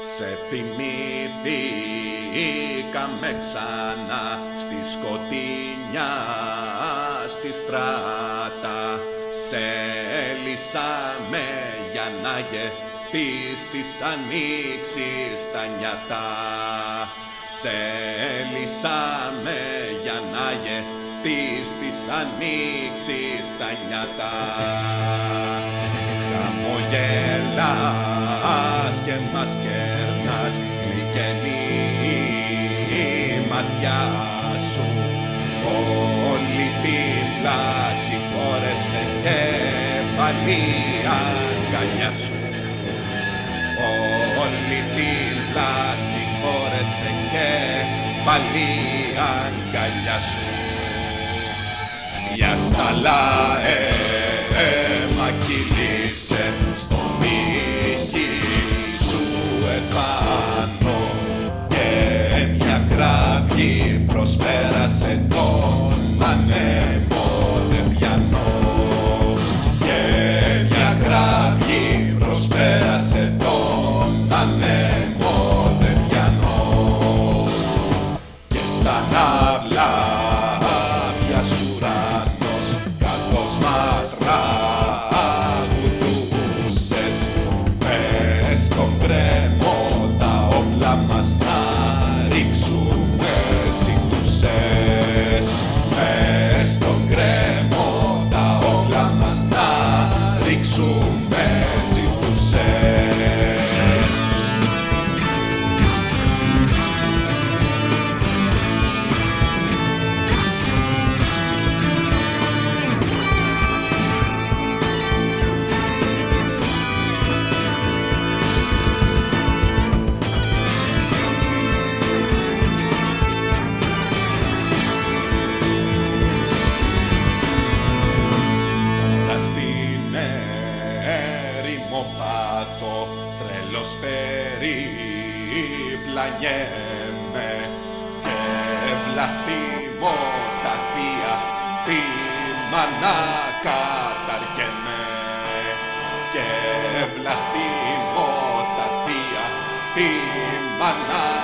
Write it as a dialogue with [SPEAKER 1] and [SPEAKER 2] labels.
[SPEAKER 1] Σε θυμήθηκαμε ξανά στη σκοτεινιά, στη στράτα. Σε λύσαμε για να γευτείς της ανοίξης τα νιάτα. Σε λύσαμε για να γευτείς της ανοίξης τα νιάτα. Χαμογελάς και μας κέρνας, γλυκαίνει η ματιά σου. Όλη την πλάση χώρεσε και πάλι αγκαλιά σου. Όλη την πλάση χώρεσε και πάλι αγκαλιά σου. Μια σταλά αίμα κύλησε στο μύχι σου επάνω και μια κραυγή προσπέρασε τον ανέμο δεν πιανώ. Και μια κραυγή προσπέρασε τον ανέμο δεν πιανώ. Και σαν αυλάβιας ουρανός καθώς μας τραγουδούσες, μες στον κρέμο τα όπλα μας να ρίξουμε ζητούσες. Μες στον κρέμο τα όπλα μας να ρίξουμε ζητούσες. Πάτο, τρελός περιπλανιέμαι και βλαστήμω τα θεία πείμα να καταργέμαι. Και βλαστήμω τα θεία πείμα να